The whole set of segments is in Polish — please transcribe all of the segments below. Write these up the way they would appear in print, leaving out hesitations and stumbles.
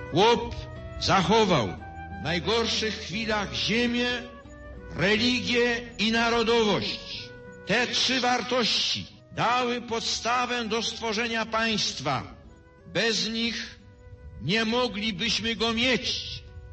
Chłop zachował w najgorszych chwilach ziemię, religię i narodowość. Te trzy wartości dały podstawę do stworzenia państwa. Bez nich nie moglibyśmy go mieć.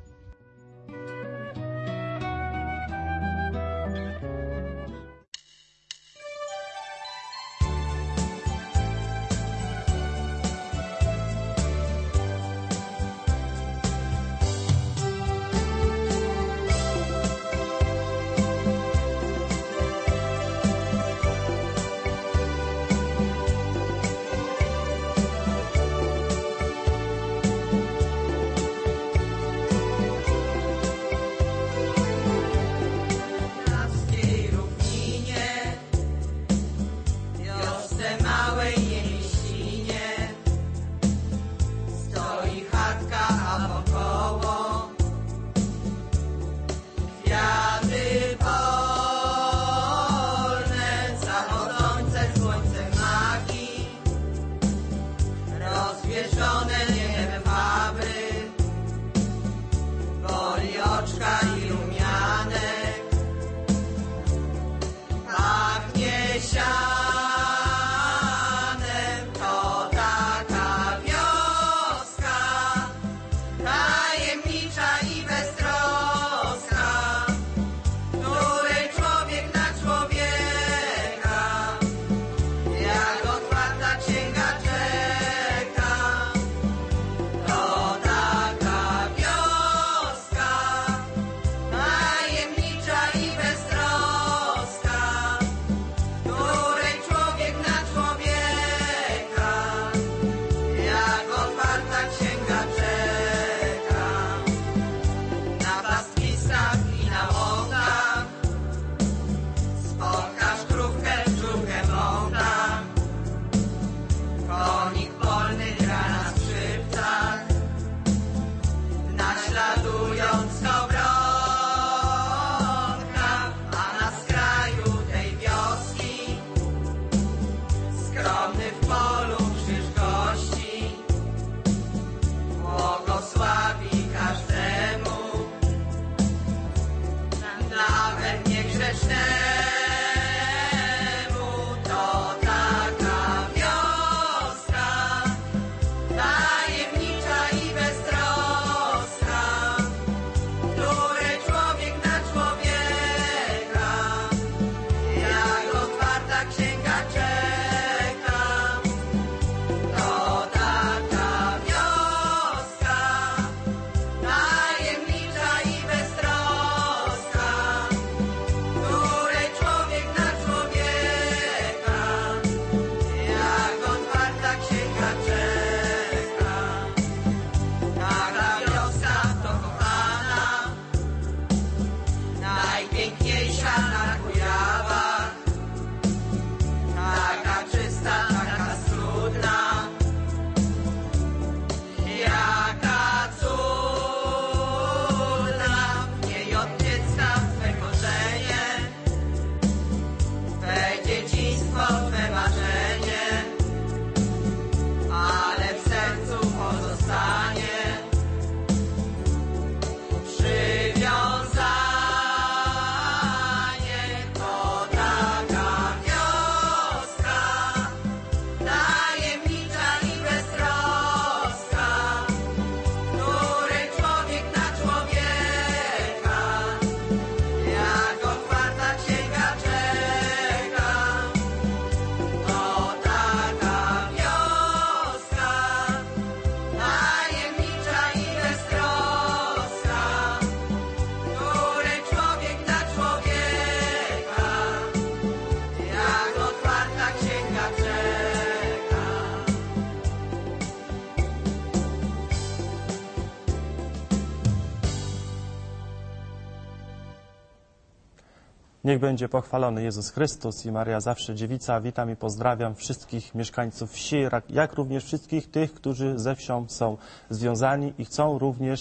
Niech będzie pochwalony Jezus Chrystus i Maria Zawsze Dziewica. Witam i pozdrawiam wszystkich mieszkańców wsi, jak również wszystkich tych, którzy ze wsią są związani i chcą również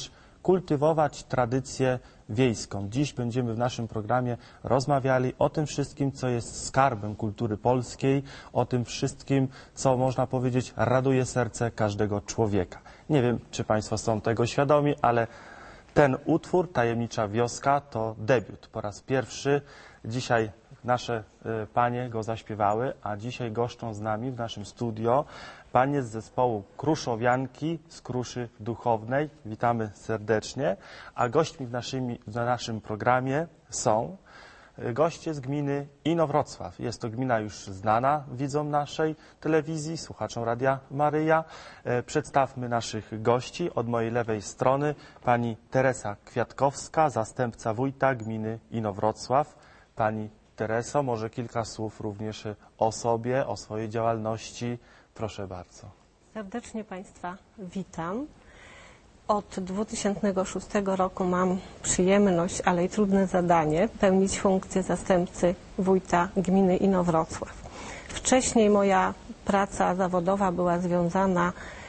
kultywować tradycję wiejską. Dziś będziemy w naszym programie rozmawiali o tym wszystkim, co jest skarbem kultury polskiej, o tym wszystkim, co można powiedzieć raduje serce każdego człowieka. Nie wiem, czy Państwo są tego świadomi, ale ten utwór, Tajemnicza Wioska, to debiut. Po raz pierwszy dzisiaj nasze panie go zaśpiewały, a dzisiaj goszczą z nami w naszym studio panie z zespołu Kruszowianki z Kruszy Duchownej. Witamy serdecznie. A gośćmi w naszym programie są goście z gminy Inowrocław. Jest to gmina już znana widzom naszej telewizji, słuchaczom Radia Maryja. Przedstawmy naszych gości. Od mojej lewej strony pani Teresa Kwiatkowska, zastępca wójta gminy Inowrocław. Pani Tereso, może kilka słów również o sobie, o swojej działalności. Proszę bardzo. Serdecznie Państwa witam. Od 2006 roku mam przyjemność, ale i trudne zadanie pełnić funkcję zastępcy wójta gminy Inowrocław. Wcześniej moja praca zawodowa była związana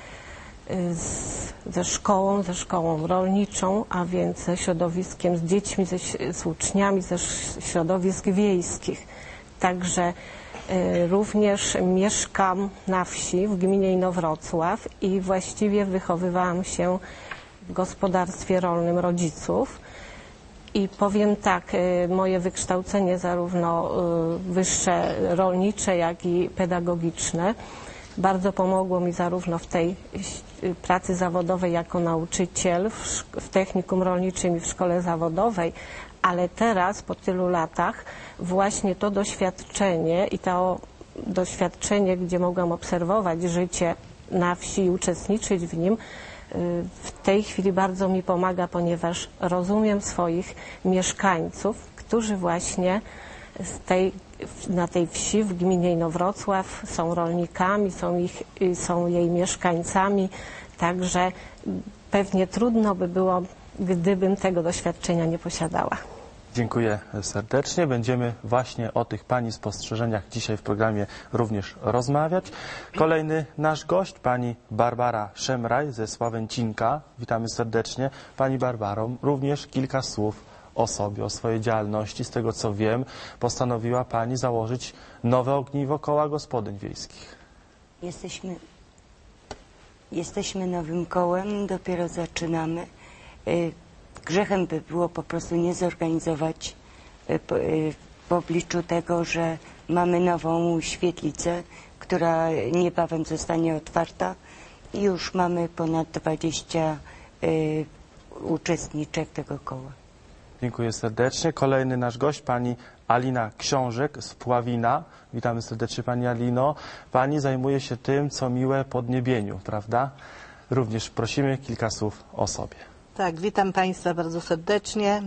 ze szkołą rolniczą, a więc ze środowiskiem, z dziećmi, z uczniami ze środowisk wiejskich. Także również mieszkam na wsi w gminie Inowrocław i właściwie wychowywałam się w gospodarstwie rolnym rodziców. I powiem tak, moje wykształcenie zarówno wyższe rolnicze, jak i pedagogiczne bardzo pomogło mi zarówno w tej pracy zawodowej jako nauczyciel w technikum rolniczym i w szkole zawodowej, ale teraz po tylu latach właśnie to doświadczenie i to doświadczenie, gdzie mogłam obserwować życie na wsi i uczestniczyć w nim, w tej chwili bardzo mi pomaga, ponieważ rozumiem swoich mieszkańców, którzy właśnie na tej wsi w gminie Inowrocław są rolnikami, są jej mieszkańcami, także pewnie trudno by było, gdybym tego doświadczenia nie posiadała. Dziękuję serdecznie. Będziemy właśnie o tych pani spostrzeżeniach dzisiaj w programie również rozmawiać. Kolejny nasz gość, pani Barbara Szemraj ze Sławęcinka. Witamy serdecznie. Pani Barbaro, również kilka słów o sobie, o swojej działalności. Z tego co wiem, postanowiła pani założyć nowe ogniwo koła gospodyń wiejskich. Jesteśmy nowym kołem, dopiero zaczynamy. Grzechem by było po prostu nie zorganizować w obliczu tego, że mamy nową świetlicę, która niebawem zostanie otwarta i już mamy ponad 20 uczestniczek tego koła. Dziękuję serdecznie. Kolejny nasz gość, pani Alina Książek z Pławina. Witamy serdecznie pani Alino. Pani zajmuje się tym, co miłe podniebieniu, prawda? Również prosimy kilka słów o sobie. Tak, witam Państwa bardzo serdecznie.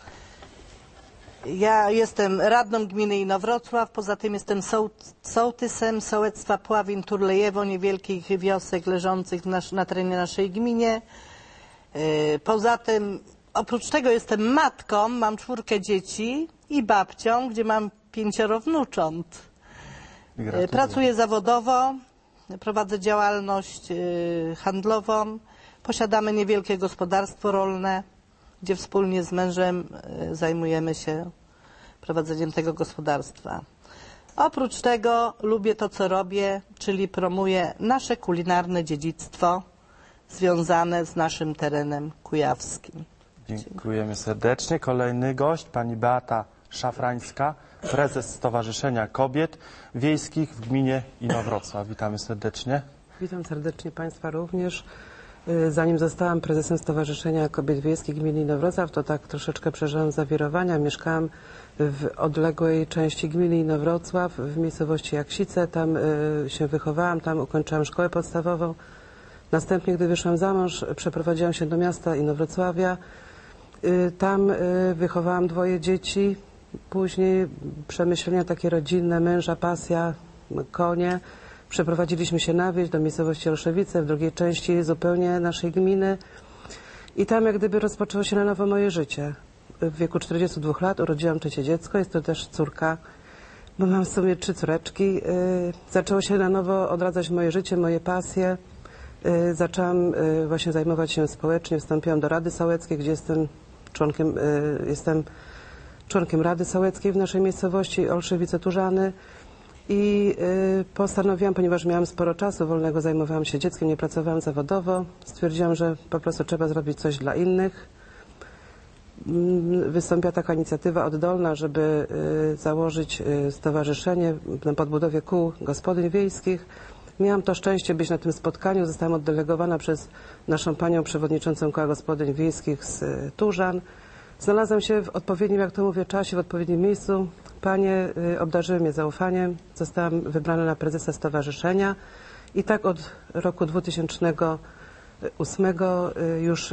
Ja jestem radną gminy Inowrocław, poza tym jestem sołtysem sołectwa Pławin-Turlejewo, niewielkich wiosek leżących na terenie naszej gminie. Poza tym, oprócz tego jestem matką, mam 4 dzieci i babcią, gdzie mam 5 wnucząt. Gratuluję. Pracuję zawodowo, prowadzę działalność handlową. Posiadamy niewielkie gospodarstwo rolne, gdzie wspólnie z mężem zajmujemy się prowadzeniem tego gospodarstwa. Oprócz tego lubię to, co robię, czyli promuję nasze kulinarne dziedzictwo związane z naszym terenem kujawskim. Dziękujemy serdecznie. Kolejny gość, pani Beata Szafrańska, prezes Stowarzyszenia Kobiet Wiejskich w gminie Inowrocław. Witamy serdecznie. Witam serdecznie Państwa również. Zanim zostałam prezesem Stowarzyszenia Kobiet Wiejskich gminy Inowrocław, to tak troszeczkę przeżyłam zawirowania. Mieszkałam w odległej części gminy Inowrocław, w miejscowości Jaksice. Tam się wychowałam, tam ukończyłam szkołę podstawową. Następnie, gdy wyszłam za mąż, przeprowadziłam się do miasta Inowrocławia. Tam wychowałam 2 dzieci. Później przemyślenia takie rodzinne, męża, pasja, konie. Przeprowadziliśmy się na wieś do miejscowości Olszewice, w drugiej części zupełnie naszej gminy. I tam jak gdyby rozpoczęło się na nowo moje życie. W wieku 42 lat urodziłam 3 dziecko, jest to też córka, bo mam w sumie 3 córeczki. Zaczęło się na nowo odradzać moje życie, moje pasje. Zaczęłam właśnie zajmować się społecznie, wstąpiłam do Rady Sołeckiej, gdzie jestem członkiem Rady Sołeckiej w naszej miejscowości Olszewice-Turzany i postanowiłam, ponieważ miałam sporo czasu wolnego, zajmowałam się dzieckiem, nie pracowałam zawodowo, stwierdziłam, że po prostu trzeba zrobić coś dla innych. Wystąpiła taka inicjatywa oddolna, żeby założyć stowarzyszenie na podbudowie kół gospodyń wiejskich. Miałam to szczęście być na tym spotkaniu. Zostałam oddelegowana przez naszą panią przewodniczącą koła gospodyń wiejskich z Turzan. Znalazłam się w odpowiednim, jak to mówię, czasie, w odpowiednim miejscu. Panie obdarzyły mnie zaufaniem. Zostałam wybrana na prezesa stowarzyszenia i tak od roku 2008 już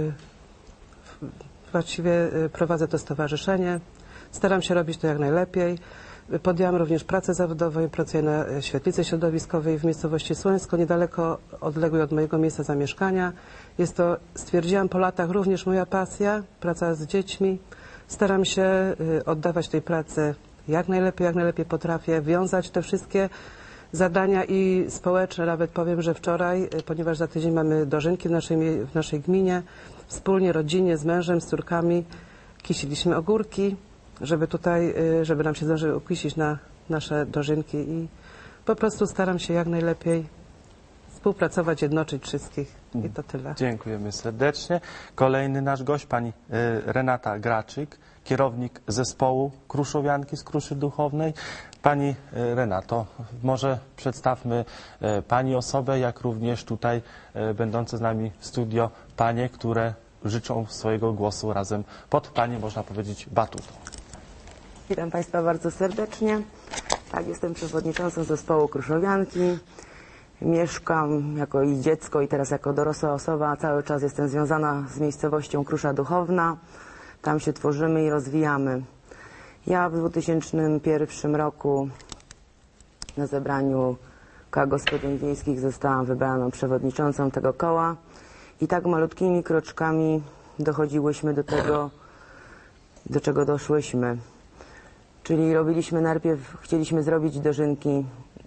właściwie prowadzę to stowarzyszenie. Staram się robić to jak najlepiej. Podjęłam również pracę zawodową i pracuję na świetlicy środowiskowej w miejscowości Słońsko, niedaleko odległej od mojego miejsca zamieszkania. Jest to, stwierdziłam po latach, również moja pasja, praca z dziećmi. Staram się oddawać tej pracy jak najlepiej potrafię, wiązać te wszystkie zadania i społeczne. Nawet powiem, że wczoraj, ponieważ za tydzień mamy dożynki w naszej gminie, wspólnie, rodzinnie, z mężem, z córkami kisiliśmy ogórki, żeby nam się zdążyły ukisić na nasze dożynki i po prostu staram się jak najlepiej współpracować, jednoczyć wszystkich i to tyle. Dziękujemy serdecznie. Kolejny nasz gość, pani Renata Graczyk, kierownik zespołu Kruszowianki z Kruszy Duchownej. Pani Renato, może przedstawmy pani osobę, jak również tutaj będące z nami w studio panie, które życzą swojego głosu razem pod pani, można powiedzieć, batutą. Witam Państwa bardzo serdecznie. Tak, jestem przewodniczącą zespołu Kruszowianki. Mieszkam jako i dziecko i teraz jako dorosła osoba. Cały czas jestem związana z miejscowością Krusza Duchowna. Tam się tworzymy i rozwijamy. Ja w 2001 roku na zebraniu koła gospodyń wiejskich zostałam wybraną przewodniczącą tego koła i tak malutkimi kroczkami dochodziłyśmy do tego, do czego doszłyśmy. Czyli chcieliśmy zrobić dożynki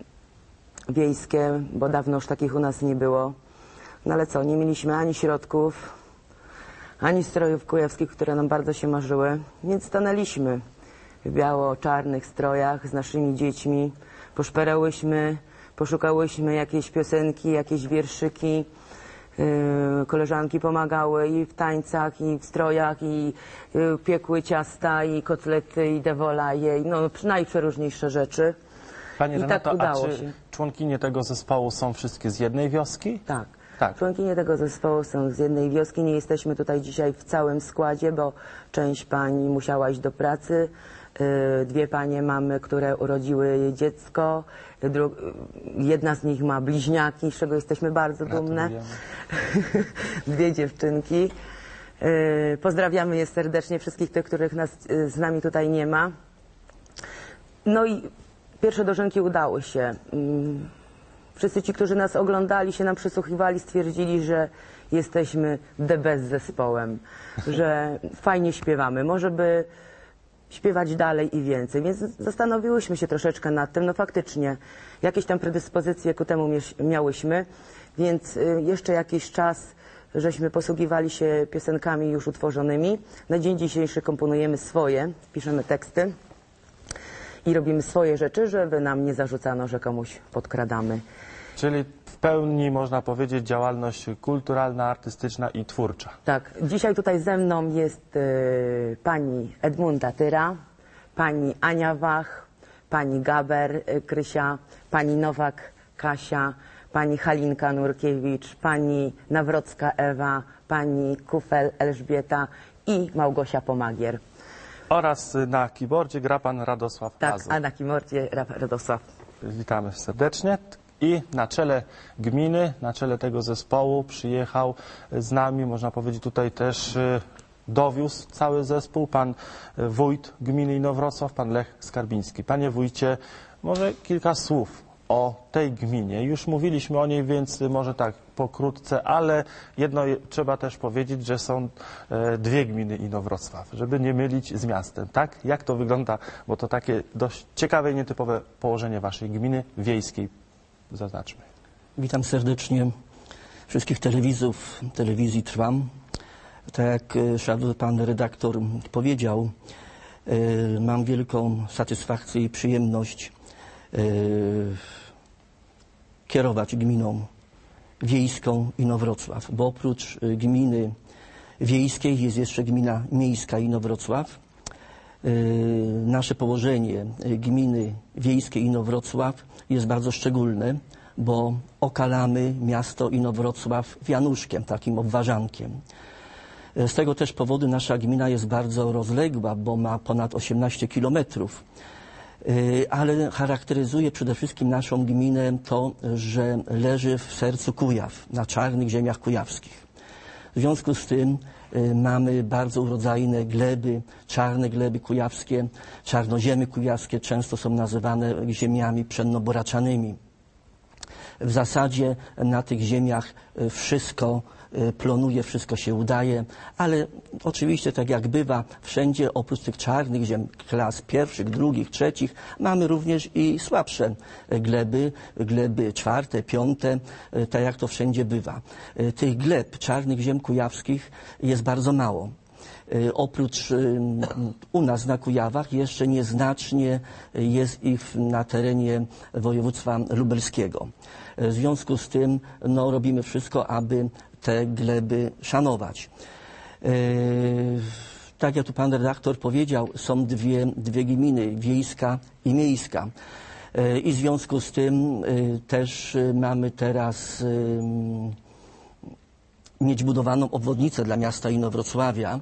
wiejskie, bo dawno już takich u nas nie było. No ale co, nie mieliśmy ani środków, ani strojów kujawskich, które nam bardzo się marzyły, więc stanęliśmy w biało-czarnych strojach z naszymi dziećmi, poszperałyśmy, poszukałyśmy jakieś piosenki, jakieś wierszyki. Koleżanki pomagały i w tańcach, i w strojach, i piekły ciasta, i kotlety, i dewolaje, no najprzeróżniejsze rzeczy. Pani I Renato, tak udało a czy się. członkinie tego zespołu są wszystkie z jednej wioski? Tak. Tak. Członkinie tego zespołu są z jednej wioski. Nie jesteśmy tutaj dzisiaj w całym składzie, bo część pani musiała iść do pracy. Dwie panie mamy, które urodziły dziecko. Jedna z nich ma bliźniaki, z czego jesteśmy bardzo dumne. Dwie dziewczynki. Pozdrawiamy je serdecznie, wszystkich tych, których z nami tutaj nie ma. No i pierwsze dożynki udały się. Wszyscy ci, którzy nas oglądali, się nam przysłuchiwali, stwierdzili, że jesteśmy the best zespołem, że fajnie śpiewamy, może by śpiewać dalej i więcej. Więc zastanowiłyśmy się troszeczkę nad tym. No faktycznie, jakieś tam predyspozycje ku temu miałyśmy, więc jeszcze jakiś czas żeśmy posługiwali się piosenkami już utworzonymi. Na dzień dzisiejszy komponujemy swoje, piszemy teksty i robimy swoje rzeczy, żeby nam nie zarzucano, że komuś podkradamy. Czyli w pełni, można powiedzieć, działalność kulturalna, artystyczna i twórcza. Tak. Dzisiaj tutaj ze mną jest pani Edmunda Tyra, pani Ania Wach, pani Gaber Krysia, pani Nowak Kasia, pani Halinka Nurkiewicz, pani Nawrocka Ewa, pani Kufel Elżbieta i Małgosia Pomagier. Oraz na keyboardzie gra pan Radosław Tak, Pazur. a na keyboardzie Radosław. Witamy serdecznie. I na czele gminy, na czele tego zespołu przyjechał z nami, można powiedzieć tutaj też dowiózł cały zespół, pan wójt gminy Inowrocław, pan Lech Skarbiński. Panie wójcie, może kilka słów o tej gminie. Już mówiliśmy o niej, więc może tak pokrótce, ale jedno trzeba też powiedzieć, że są dwie gminy Inowrocław, żeby nie mylić z miastem, tak? Jak to wygląda, bo to takie dość ciekawe i nietypowe położenie waszej gminy wiejskiej. Zaznaczmy. Witam serdecznie wszystkich telewizji Trwam. Tak jak szanowny pan redaktor powiedział, mam wielką satysfakcję i przyjemność kierować gminą wiejską Inowrocław, bo oprócz gminy wiejskiej jest jeszcze gmina miejska Inowrocław. Nasze położenie gminy wiejskiej Inowrocław jest bardzo szczególne, bo okalamy miasto Inowrocław wianuszkiem, takim obwarzankiem. Z tego też powodu nasza gmina jest bardzo rozległa, bo ma ponad 18 kilometrów. Ale charakteryzuje przede wszystkim naszą gminę to, że leży w sercu Kujaw, na czarnych ziemiach kujawskich. W związku z tym mamy bardzo urodzajne gleby, czarne gleby kujawskie, czarnoziemy kujawskie często są nazywane ziemiami pszennoboraczanymi. W zasadzie na tych ziemiach wszystko plonuje, wszystko się udaje, ale oczywiście tak jak bywa wszędzie, oprócz tych czarnych ziem klas pierwszych, drugich, trzecich, mamy również i słabsze gleby czwarte, piąte, tak jak to wszędzie bywa. Tych gleb czarnych ziem kujawskich jest bardzo mało. Oprócz u nas na Kujawach jeszcze nieznacznie jest ich na terenie województwa lubelskiego. W związku z tym robimy wszystko, aby te gleby szanować. Tak jak tu pan redaktor powiedział, są dwie gminy, wiejska i miejska. I w związku z tym też mamy teraz mieć budowaną obwodnicę dla miasta Inowrocławia.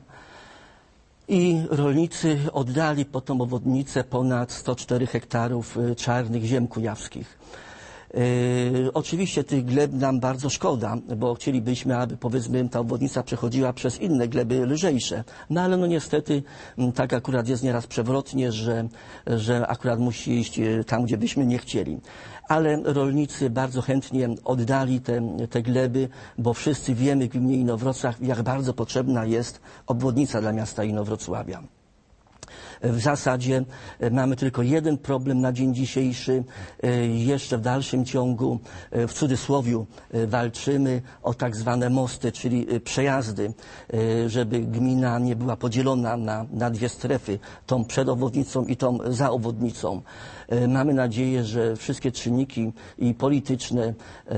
I rolnicy oddali pod tą obwodnicę ponad 104 hektarów czarnych ziem kujawskich. Oczywiście tych gleb nam bardzo szkoda, bo chcielibyśmy, aby powiedzmy ta obwodnica przechodziła przez inne gleby lżejsze. No ale niestety tak akurat jest nieraz przewrotnie, że akurat musi iść tam, gdzie byśmy nie chcieli. Ale rolnicy bardzo chętnie oddali te gleby, bo wszyscy wiemy w gminie Inowrocław, jak bardzo potrzebna jest obwodnica dla miasta Inowrocławia. W zasadzie mamy tylko jeden problem na dzień dzisiejszy. Jeszcze w dalszym ciągu, w cudzysłowiu, walczymy o tak zwane mosty, czyli przejazdy, żeby gmina nie była podzielona na dwie strefy, tą przed obwodnicą i tą za obwodnicą. Mamy nadzieję, że wszystkie czynniki i polityczne,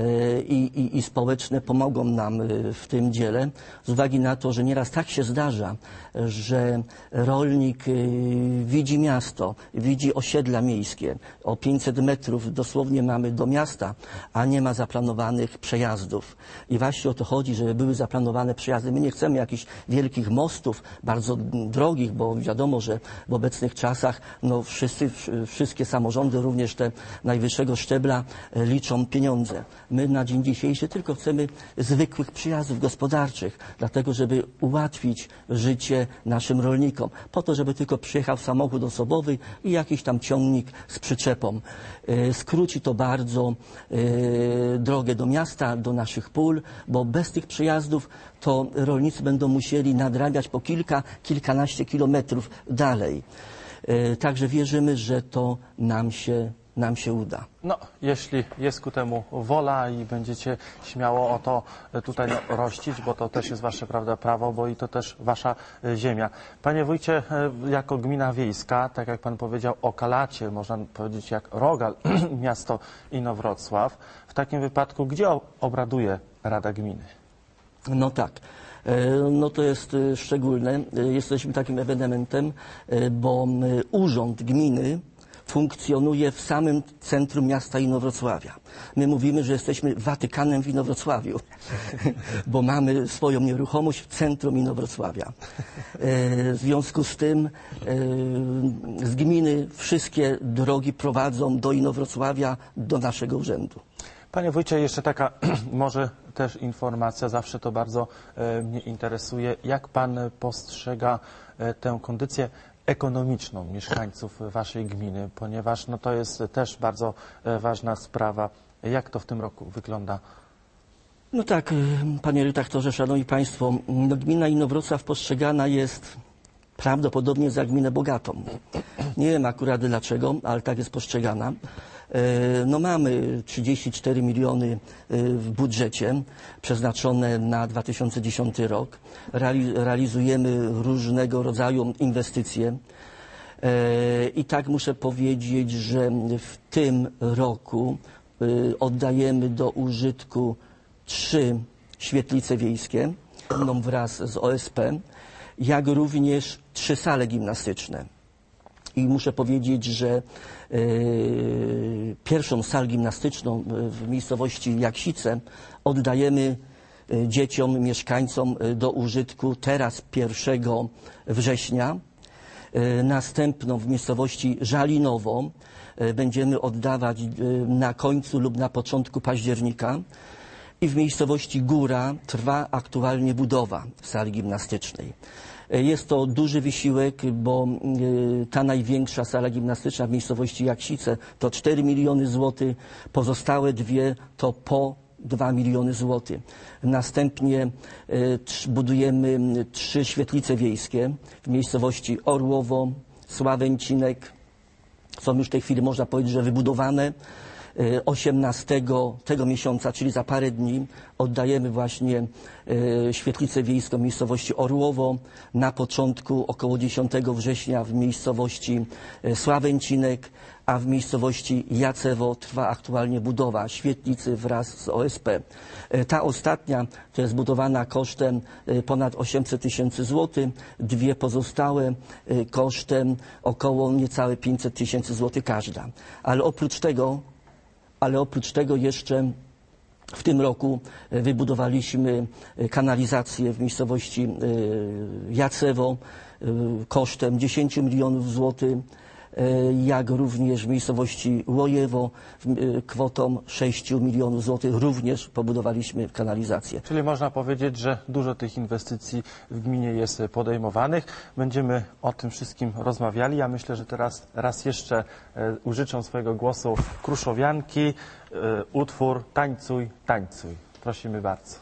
i społeczne pomogą nam w tym dziele, z uwagi na to, że nieraz tak się zdarza, że rolnik widzi miasto, widzi osiedla miejskie. O 500 metrów dosłownie mamy do miasta, a nie ma zaplanowanych przejazdów. I właśnie o to chodzi, żeby były zaplanowane przejazdy. My nie chcemy jakichś wielkich mostów, bardzo drogich, bo wiadomo, że w obecnych czasach wszystkie samorządy, również te najwyższego szczebla, liczą pieniądze. My na dzień dzisiejszy tylko chcemy zwykłych przyjazdów gospodarczych, dlatego żeby ułatwić życie naszym rolnikom, po to, żeby tylko przyjechał samochód osobowy i jakiś tam ciągnik z przyczepą. Skróci to bardzo drogę do miasta, do naszych pól, bo bez tych przyjazdów to rolnicy będą musieli nadrabiać po kilkanaście kilometrów dalej. Także wierzymy, że to nam się uda. No, jeśli jest ku temu wola i będziecie śmiało o to tutaj rościć, bo to też jest wasze, prawda, prawo, bo i to też wasza ziemia. Panie wójcie, jako gmina wiejska, tak jak pan powiedział, okalacie, można powiedzieć jak rogal, miasto Inowrocław. W takim wypadku, gdzie obraduje Rada Gminy? No tak. No to jest szczególne. Jesteśmy takim ewenementem, bo urząd gminy funkcjonuje w samym centrum miasta Inowrocławia. My mówimy, że jesteśmy Watykanem w Inowrocławiu, bo mamy swoją nieruchomość w centrum Inowrocławia. W związku z tym z gminy wszystkie drogi prowadzą do Inowrocławia, do naszego urzędu. Panie wójcie, jeszcze taka może też informacja, zawsze to bardzo mnie interesuje. Jak pan postrzega tę kondycję ekonomiczną mieszkańców waszej gminy, ponieważ to jest też bardzo ważna sprawa. Jak to w tym roku wygląda? No tak, panie redaktorze, szanowni państwo, gmina Inowrocław postrzegana jest prawdopodobnie za gminę bogatą. Nie wiem akurat dlaczego, ale tak jest postrzegana. No mamy 34 miliony w budżecie przeznaczone na 2010 rok. Realizujemy różnego rodzaju inwestycje. I tak muszę powiedzieć, że w tym roku oddajemy do użytku 3 świetlice wiejskie, jedną wraz z OSP, jak również 3 sale gimnastyczne. I muszę powiedzieć, że pierwszą salę gimnastyczną w miejscowości Jaksice oddajemy dzieciom, mieszkańcom do użytku teraz 1 września. Następną w miejscowości Żalinowo będziemy oddawać na końcu lub na początku października. I w miejscowości Góra trwa aktualnie budowa sali gimnastycznej. Jest to duży wysiłek, bo ta największa sala gimnastyczna w miejscowości Jaksice to 4 miliony złotych, pozostałe 2 to po 2 miliony złotych. Następnie budujemy 3 świetlice wiejskie w miejscowości Orłowo, Sławęcinek. Są już w tej chwili, można powiedzieć, że wybudowane. 18 tego miesiąca, czyli za parę dni, oddajemy właśnie świetlicę wiejską w miejscowości Orłowo. Na początku, około 10 września w miejscowości Sławęcinek, a w miejscowości Jacewo trwa aktualnie budowa świetlicy wraz z OSP. Ta ostatnia to jest budowana kosztem ponad 800 tysięcy złotych, 2 pozostałe kosztem około niecałe 500 tysięcy złotych każda. Ale oprócz tego jeszcze w tym roku wybudowaliśmy kanalizację w miejscowości Jacewo kosztem 10 milionów złotych, jak również w miejscowości Łojewo kwotą 6 milionów złotych również pobudowaliśmy kanalizację. Czyli można powiedzieć, że dużo tych inwestycji w gminie jest podejmowanych. Będziemy o tym wszystkim rozmawiali. Ja myślę, że teraz raz jeszcze użyczą swojego głosu kruszowianki, utwór Tańcuj, tańcuj. Prosimy bardzo.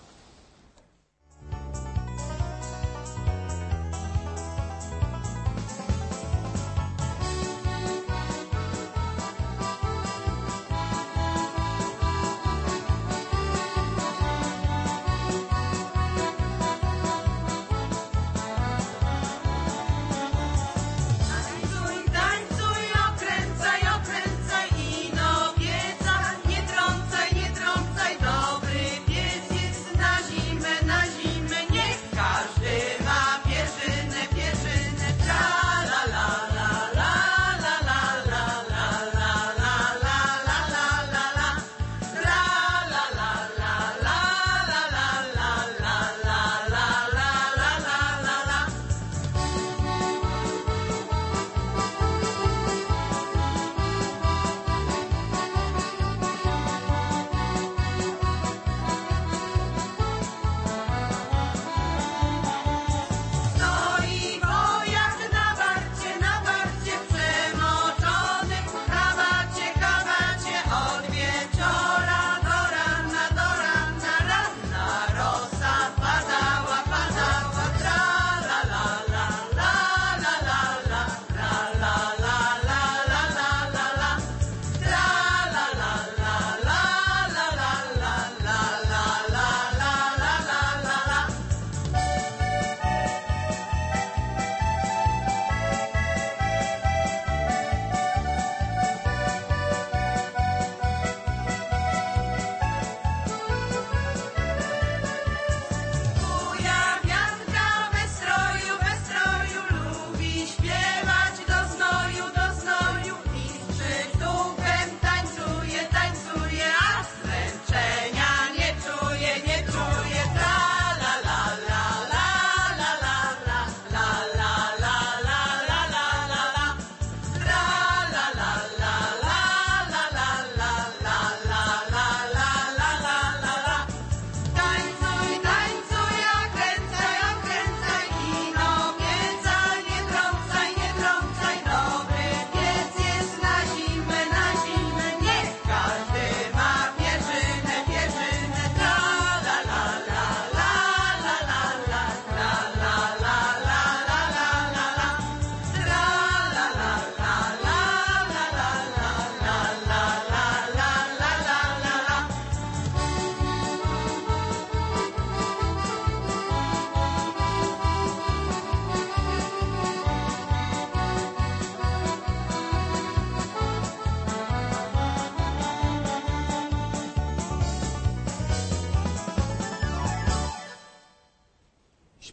Nie trącaj, dobry pies jest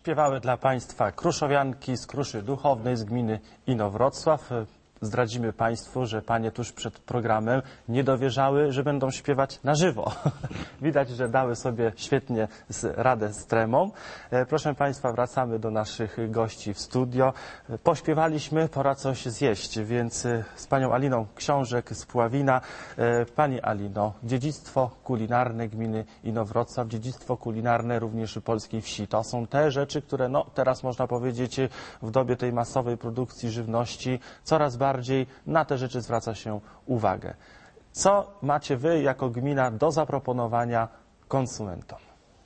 Śpiewały dla Państwa kruszowianki z Kruszy Duchownej z gminy Inowrocław. Zdradzimy Państwu, że panie tuż przed programem nie dowierzały, że będą śpiewać na żywo. Widać, że dały sobie świetnie radę z tremą. Proszę Państwa, wracamy do naszych gości w studio. Pośpiewaliśmy, pora coś zjeść, więc z panią Aliną Książek z Puławina. Pani Alino, dziedzictwo kulinarne gminy Inowrocław, dziedzictwo kulinarne również polskiej wsi. To są te rzeczy, które teraz można powiedzieć w dobie tej masowej produkcji żywności coraz bardziej na te rzeczy zwraca się uwagę. Co macie Wy jako gmina do zaproponowania konsumentom?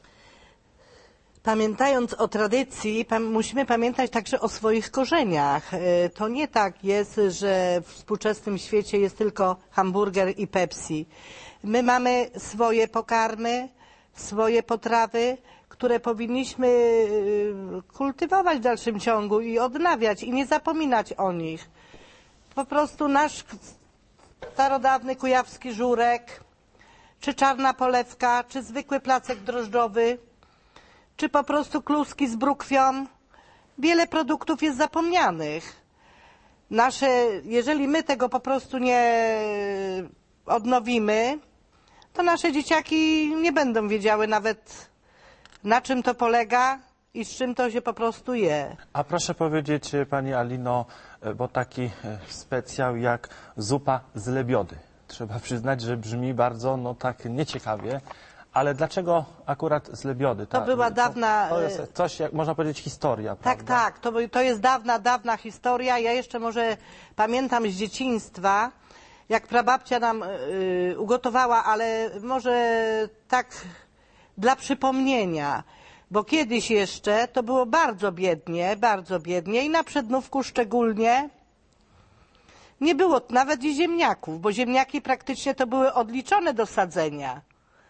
Pamiętając o tradycji, musimy pamiętać także o swoich korzeniach. To nie tak jest, że w współczesnym świecie jest tylko hamburger i Pepsi. My mamy swoje pokarmy, swoje potrawy, które powinniśmy kultywować w dalszym ciągu i odnawiać i nie zapominać o nich. Po prostu nasz starodawny kujawski żurek, czy czarna polewka, czy zwykły placek drożdżowy, czy po prostu kluski z brukwią. Wiele produktów jest zapomnianych. Jeżeli my tego po prostu nie odnowimy, to nasze dzieciaki nie będą wiedziały nawet, na czym to polega i z czym to się po prostu je. A proszę powiedzieć, pani Alino, bo taki specjał jak zupa z lebiody. Trzeba przyznać, że brzmi bardzo tak nieciekawie, ale dlaczego akurat z lebiody? To była dawna... To jest coś, jak można powiedzieć, historia, tak, prawda? Tak, to jest dawna historia. Ja jeszcze może pamiętam z dzieciństwa, jak prababcia nam ugotowała, ale może tak dla przypomnienia. Bo kiedyś jeszcze to było bardzo biednie i na przednówku szczególnie nie było nawet i ziemniaków, bo ziemniaki praktycznie to były odliczone do sadzenia.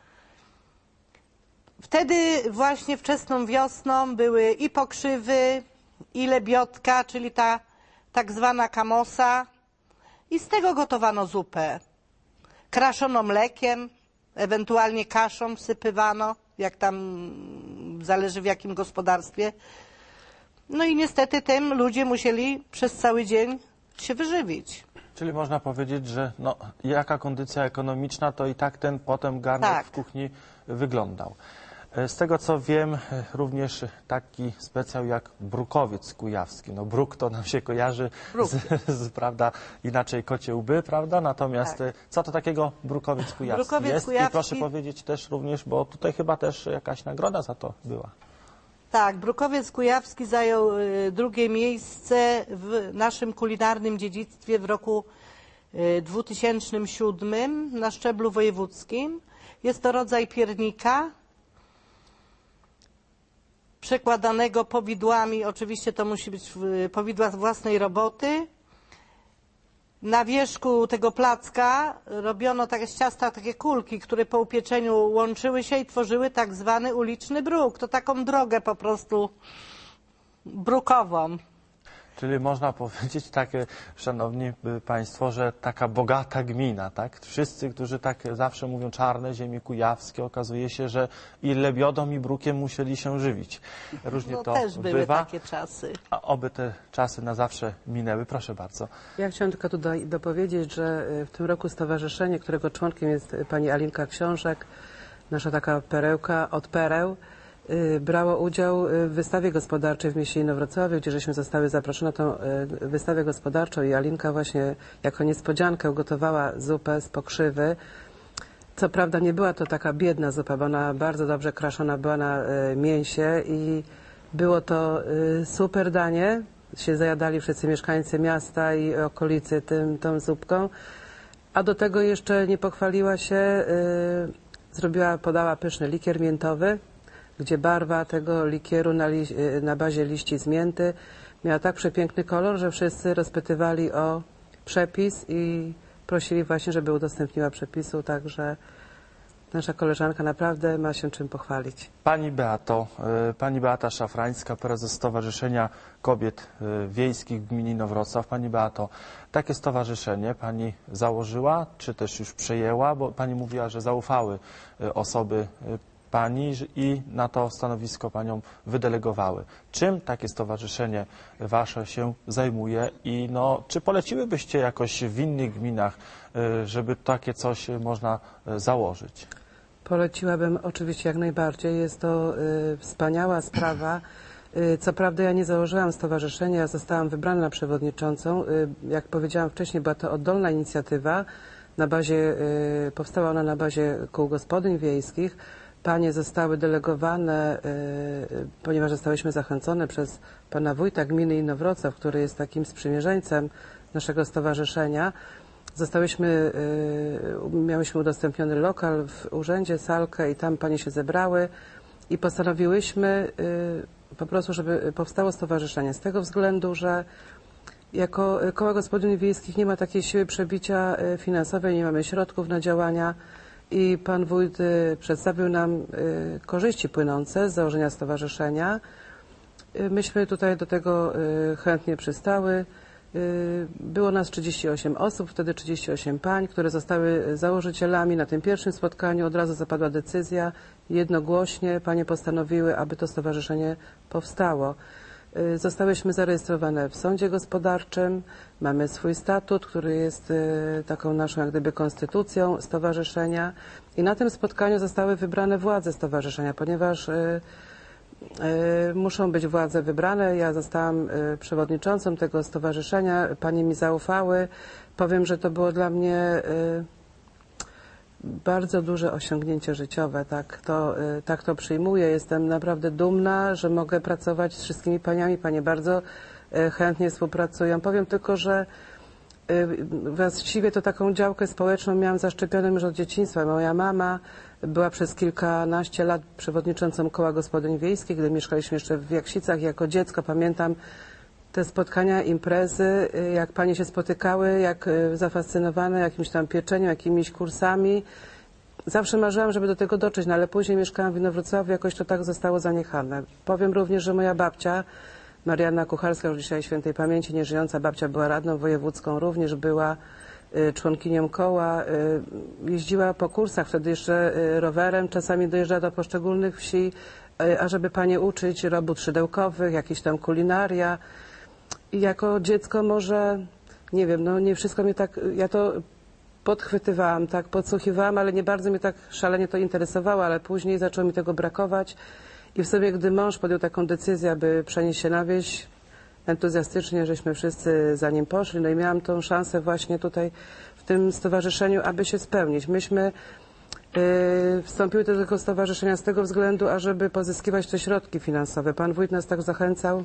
Wtedy właśnie wczesną wiosną były i pokrzywy, i lebiodka, czyli ta tak zwana kamosa, i z tego gotowano zupę. Kraszono mlekiem, ewentualnie kaszą wsypywano, jak tam zależy w jakim gospodarstwie. No i niestety tym ludzie musieli przez cały dzień się wyżywić. Czyli można powiedzieć, że jaka kondycja ekonomiczna, to i tak ten potem garnek w kuchni wyglądał. Z tego co wiem, również taki specjał jak brukowiec kujawski. Bruk to nam się kojarzy prawda, inaczej kocie łby, prawda? Natomiast co to takiego brukowiec kujawski jest? I proszę powiedzieć też również, bo tutaj chyba też jakaś nagroda za to była. Tak, brukowiec kujawski zajął drugie miejsce w naszym kulinarnym dziedzictwie w roku 2007 na szczeblu wojewódzkim. Jest to rodzaj piernika przekładanego powidłami, oczywiście to musi być powidła własnej roboty. Na wierzchu tego placka robiono z ciasta takie kulki, które po upieczeniu łączyły się i tworzyły tak zwany uliczny bruk. To taką drogę po prostu brukową. Czyli można powiedzieć, szanowni państwo, że taka bogata gmina, tak? Wszyscy, którzy tak zawsze mówią czarne ziemie kujawskie, okazuje się, że i lebiodą, i brukiem musieli się żywić. Różnie to też były bywa. takie czasy. A oby te czasy na zawsze minęły. Proszę bardzo. Ja chciałam tylko tutaj dopowiedzieć, że w tym roku stowarzyszenie, którego członkiem jest pani Alinka Książek, nasza taka perełka od pereł, brało udział w wystawie gospodarczej w mieście Inowrocławiu, gdzie żeśmy zostały zaproszone na tą wystawę gospodarczą i Alinka właśnie jako niespodziankę ugotowała zupę z pokrzywy. Co prawda nie była to taka biedna zupa, bo ona bardzo dobrze kraszona była na mięsie i było to super danie. Się zajadali wszyscy mieszkańcy miasta i okolicy tą zupką. A do tego jeszcze nie pochwaliła się, podała pyszny likier miętowy, gdzie barwa tego likieru na bazie liści z mięty miała tak przepiękny kolor, że wszyscy rozpytywali o przepis i prosili właśnie, żeby udostępniła przepisu, także nasza koleżanka naprawdę ma się czym pochwalić. Pani Beata Szafrańska, prezes Stowarzyszenia Kobiet Wiejskich w gminie Inowrocław. Pani Beato, takie stowarzyszenie pani założyła, czy też już przejęła, bo pani mówiła, że zaufały osoby pani i na to stanowisko panią wydelegowały. Czym takie stowarzyszenie wasze się zajmuje i czy poleciłybyście jakoś w innych gminach, żeby takie coś można założyć? Poleciłabym oczywiście jak najbardziej. Jest to wspaniała sprawa. Co prawda ja nie założyłam stowarzyszenia, ja zostałam wybrana na przewodniczącą. Jak powiedziałam wcześniej, była to oddolna inicjatywa. Powstała ona na bazie kół gospodyń wiejskich. Panie zostały delegowane, ponieważ zostałyśmy zachęcone przez pana wójta gminy Inowrocław, który jest takim sprzymierzeńcem naszego stowarzyszenia. Miałyśmy udostępniony lokal w urzędzie, salkę i tam panie się zebrały i postanowiłyśmy po prostu, żeby powstało stowarzyszenie. Z tego względu, że jako koła gospodyń wiejskich nie ma takiej siły przebicia finansowej, nie mamy środków na działania i pan wójt przedstawił nam korzyści płynące z założenia stowarzyszenia. Myśmy tutaj do tego chętnie przystały. Było nas 38 osób, wtedy 38 pań, które zostały założycielami. Na tym pierwszym spotkaniu od razu zapadła decyzja. Jednogłośnie panie postanowiły, aby to stowarzyszenie powstało. Zostałyśmy zarejestrowane w sądzie gospodarczym, mamy swój statut, który jest taką naszą jak gdyby konstytucją stowarzyszenia i na tym spotkaniu zostały wybrane władze stowarzyszenia, ponieważ muszą być władze wybrane. Ja zostałam przewodniczącą tego stowarzyszenia, panie mi zaufały. Powiem, że to było dla mnie bardzo duże osiągnięcie życiowe, tak to przyjmuję. Jestem naprawdę dumna, że mogę pracować z wszystkimi paniami. Panie bardzo chętnie współpracują. Powiem tylko, że właściwie to taką działkę społeczną miałam zaszczepioną już od dzieciństwa. Moja mama była przez kilkanaście lat przewodniczącą koła gospodyń wiejskich, gdy mieszkaliśmy jeszcze w Jaksicach. Jako dziecko pamiętam te spotkania, imprezy, jak panie się spotykały, jak zafascynowane jakimś tam pieczeniem, jakimiś kursami. Zawsze marzyłam, żeby do tego dotrzeć, ale później mieszkałam w Inowrocławiu, jakoś to tak zostało zaniechane. Powiem również, że moja babcia, Marianna Kucharska, już dzisiaj świętej pamięci, nieżyjąca babcia, była radną wojewódzką, również była członkinią koła, jeździła po kursach, wtedy jeszcze rowerem, czasami dojeżdżała do poszczególnych wsi, ażeby panie uczyć robót szydełkowych, jakieś tam kulinaria. I jako dziecko może, nie wiem, nie wszystko mnie tak, ja to podchwytywałam, podsłuchiwałam, ale nie bardzo mnie tak szalenie to interesowało, ale później zaczęło mi tego brakować i w sobie, gdy mąż podjął taką decyzję, aby przenieść się na wieś, entuzjastycznie żeśmy wszyscy za nim poszli, no i miałam tą szansę właśnie tutaj w tym stowarzyszeniu, aby się spełnić. Myśmy wstąpiły do tego stowarzyszenia z tego względu, ażeby pozyskiwać te środki finansowe. Pan wójt nas tak zachęcał,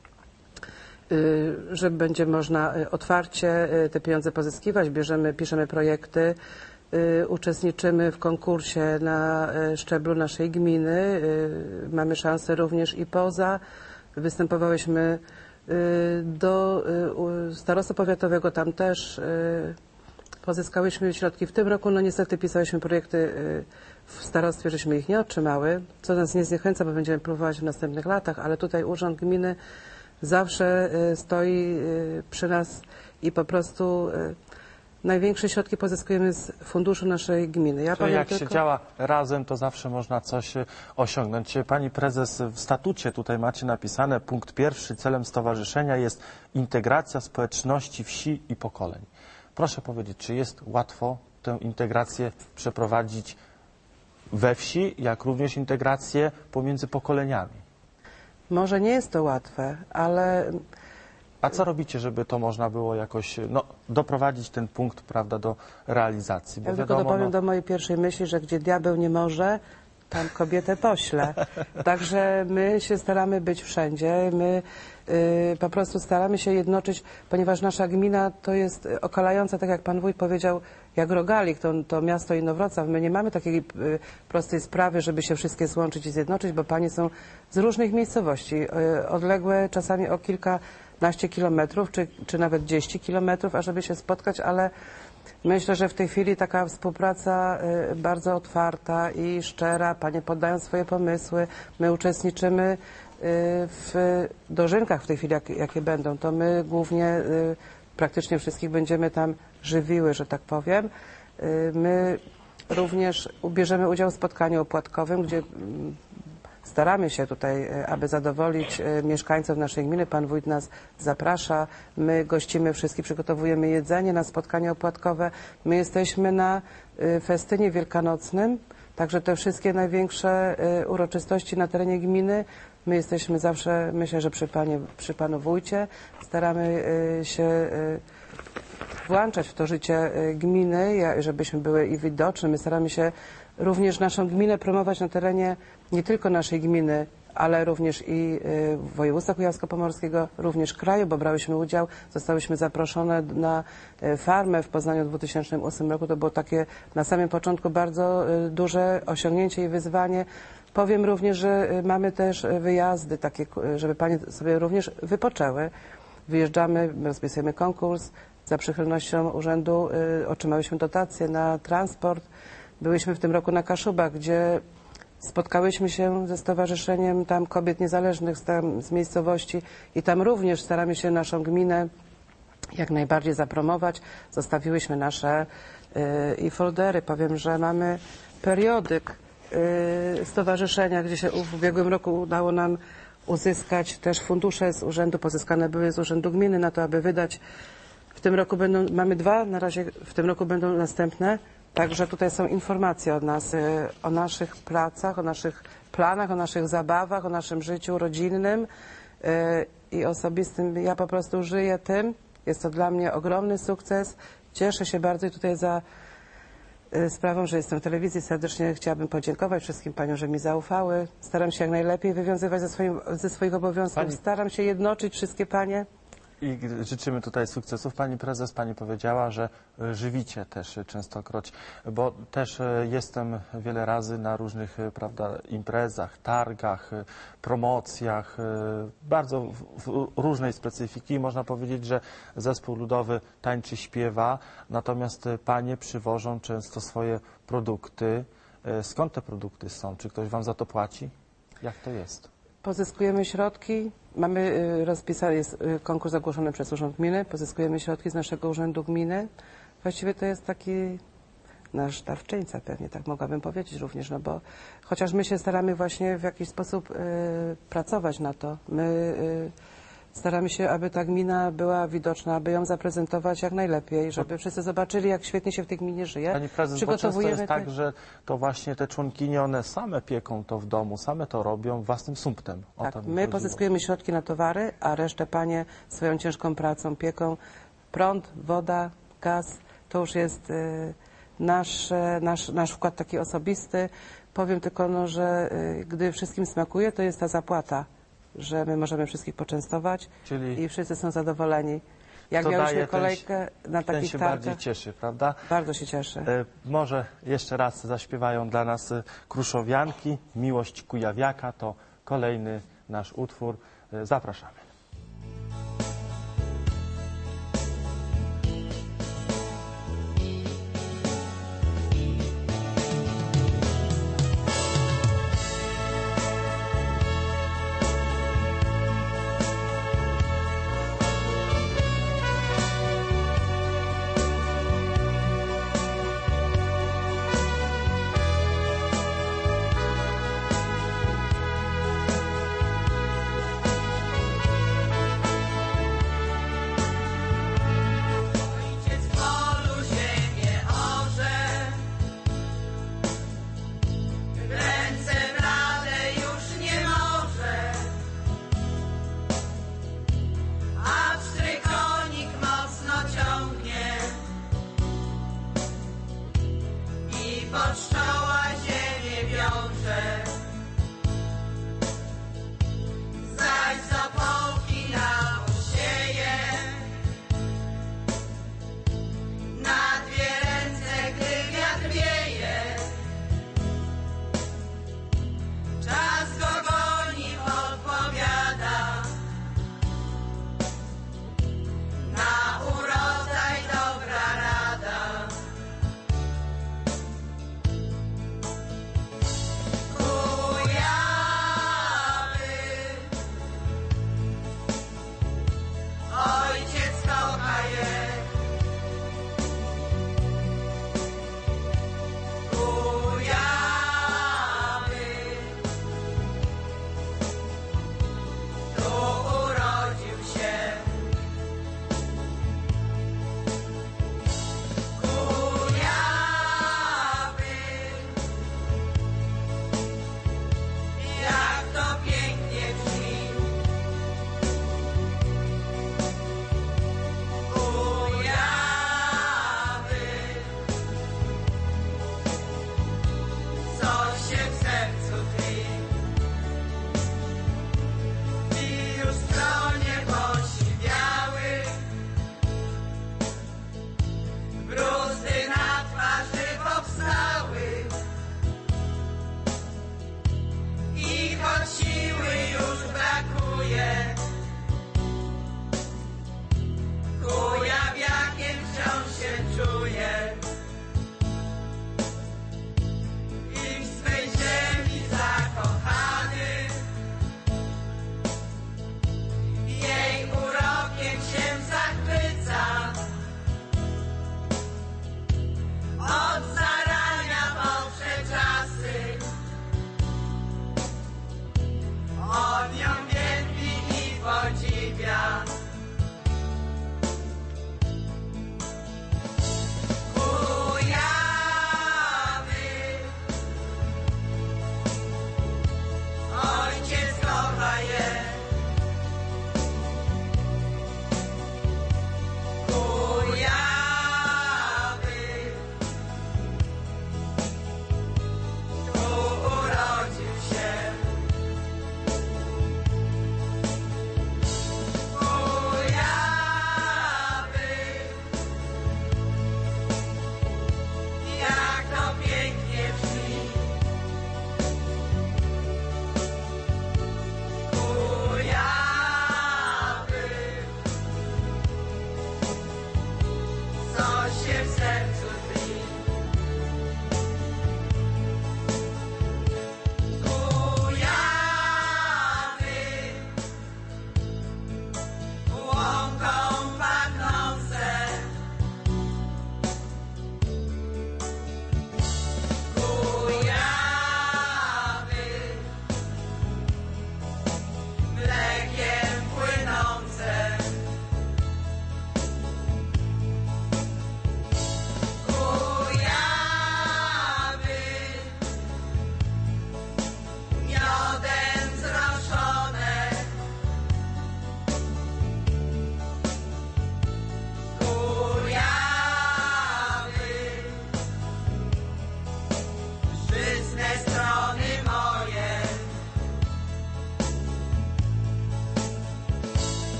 że będzie można otwarcie te pieniądze pozyskiwać. Piszemy projekty, uczestniczymy w konkursie na szczeblu naszej gminy. Mamy szansę również i poza. Występowałyśmy do starostwa powiatowego, tam też pozyskałyśmy środki. W tym roku, niestety pisałyśmy projekty w starostwie, żeśmy ich nie otrzymały, co nas nie zniechęca, bo będziemy próbować w następnych latach, ale tutaj urząd gminy zawsze stoi przy nas i po prostu największe środki pozyskujemy z funduszu naszej gminy. Czyli jak się działa razem, to zawsze można coś osiągnąć. Pani prezes, w statucie tutaj macie napisane, punkt pierwszy, celem stowarzyszenia jest integracja społeczności wsi i pokoleń. Proszę powiedzieć, czy jest łatwo tę integrację przeprowadzić we wsi, jak również integrację pomiędzy pokoleniami? Może nie jest to łatwe, ale... A co robicie, żeby to można było jakoś doprowadzić ten punkt, prawda, do realizacji? Bo ja tylko dopowiem do mojej pierwszej myśli, że gdzie diabeł nie może, tam kobietę pośle. Także my się staramy być wszędzie. My po prostu staramy się jednoczyć, ponieważ nasza gmina to jest okalająca, tak jak pan wójt powiedział, jak rogalik, to miasto Inowrocław. My nie mamy takiej prostej sprawy, żeby się wszystkie złączyć i zjednoczyć, bo panie są z różnych miejscowości, odległe czasami o kilkanaście kilometrów, czy nawet 10 kilometrów, ażeby się spotkać, ale myślę, że w tej chwili taka współpraca bardzo otwarta i szczera. Panie poddają swoje pomysły. My uczestniczymy w dożynkach w tej chwili, jakie będą. To my głównie praktycznie wszystkich będziemy tam żywiły, że tak powiem. My również bierzemy udział w spotkaniu opłatkowym, gdzie staramy się tutaj, aby zadowolić mieszkańców naszej gminy. Pan wójt nas zaprasza, my gościmy wszystkich, przygotowujemy jedzenie na spotkanie opłatkowe. My jesteśmy na festynie wielkanocnym, także te wszystkie największe uroczystości na terenie gminy. My jesteśmy zawsze, myślę, że przy panu wójcie. Staramy się włączać w to życie gminy, żebyśmy były i widoczni. My staramy się również naszą gminę promować na terenie nie tylko naszej gminy, ale również i województwa kujawsko-pomorskiego, również kraju, bo brałyśmy udział, zostałyśmy zaproszone na farmę w Poznaniu w 2008 roku. To było takie na samym początku bardzo duże osiągnięcie i wyzwanie. Powiem również, że mamy też wyjazdy takie, żeby panie sobie również wypoczęły. Wyjeżdżamy, rozpisujemy konkurs. Za przychylnością urzędu otrzymałyśmy dotacje na transport. Byliśmy w tym roku na Kaszubach, gdzie spotkałyśmy się ze Stowarzyszeniem tam Kobiet Niezależnych z miejscowości i tam również staramy się naszą gminę jak najbardziej zapromować. Zostawiłyśmy nasze i foldery. Powiem, że mamy periodyk stowarzyszenia, gdzie się w ubiegłym roku udało nam uzyskać też fundusze z urzędu, pozyskane były z urzędu gminy na to, aby wydać. W tym roku mamy dwa, na razie w tym roku będą następne. Także tutaj są informacje od nas o naszych pracach, o naszych planach, o naszych zabawach, o naszym życiu rodzinnym i osobistym. Ja po prostu żyję tym. Jest to dla mnie ogromny sukces. Cieszę się bardzo i tutaj za sprawą, że jestem w telewizji. Serdecznie chciałabym podziękować wszystkim paniom, że mi zaufały. Staram się jak najlepiej wywiązywać ze swoich obowiązków. Staram się jednoczyć wszystkie panie. I życzymy tutaj sukcesów. Pani prezes, pani powiedziała, że żywicie też częstokroć, bo też jestem wiele razy na różnych, prawda, imprezach, targach, promocjach, bardzo w różnej specyfiki. Można powiedzieć, że zespół ludowy tańczy, śpiewa, natomiast panie przywożą często swoje produkty. Skąd te produkty są? Czy ktoś wam za to płaci? Jak to jest? Pozyskujemy środki, jest konkurs ogłoszony przez Urząd Gminy, pozyskujemy środki z naszego Urzędu Gminy. Właściwie to jest taki nasz darczyńca pewnie, tak mogłabym powiedzieć również, no bo chociaż my się staramy właśnie w jakiś sposób pracować na to. My staramy się, aby ta gmina była widoczna, aby ją zaprezentować jak najlepiej, żeby wszyscy zobaczyli, jak świetnie się w tej gminie żyje. Pani prezes, bo często jest tak, że to właśnie te członkinie, one same pieką to w domu, same to robią własnym sumptem. Tak, my pozyskujemy środki na towary, a resztę panie swoją ciężką pracą pieką. Prąd, woda, gaz, to już jest nasz wkład taki osobisty. Powiem tylko, no, że gdy wszystkim smakuje, to jest ta zapłata, że my możemy wszystkich poczęstować i wszyscy są zadowoleni. Jak miałyśmy kolejkę na takich ten się targach, bardziej cieszy, prawda? Bardzo się cieszę. Może jeszcze raz zaśpiewają dla nas Kruszowianki. Miłość Kujawiaka to kolejny nasz utwór. Zapraszamy.